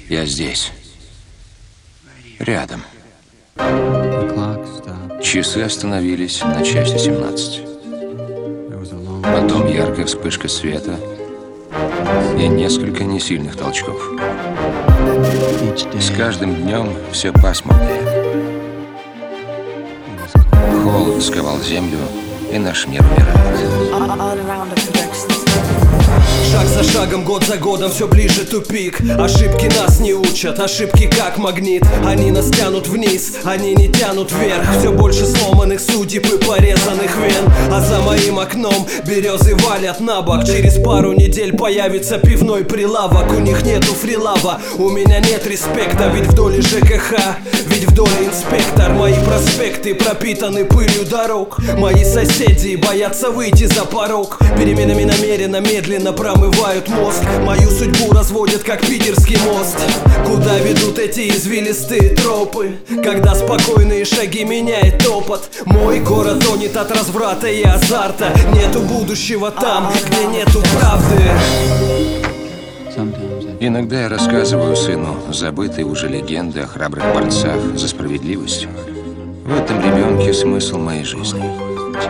Я здесь. Рядом. Часы остановились на 1:17. Потом яркая вспышка света и несколько несильных толчков. С каждым днем все пасмурнее. Холод сковал землю, и наш мир умирает. Шаг за шагом, год за годом, все ближе тупик. Ошибки нас не учат, ошибки как магнит. Они нас тянут вниз, они не тянут вверх. Все больше сломанных судеб и порезанных вен. А за моим окном березы валят на бок. Через пару недель появится пивной прилавок. У них нету фрилава, у меня нет респекта. Ведь в доле ЖКХ, ведь в доле инспектор. Мои проспекты пропитаны пылью дорог. Мои соседи боятся выйти за порог. Переменами намеренно, медленно промывают мозг. Мою судьбу разводят, как питерский мост. Куда ведут эти извилистые тропы, когда спокойные шаги меняет топот? Мой город тонет от разврата и азарта. Нету будущего там, где нету правды. Иногда я рассказываю сыну забытые уже легенды о храбрых борцах за справедливость. В этом ребенке смысл моей жизни.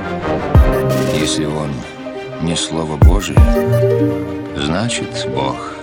Если он не Слово Божие, значит, Бог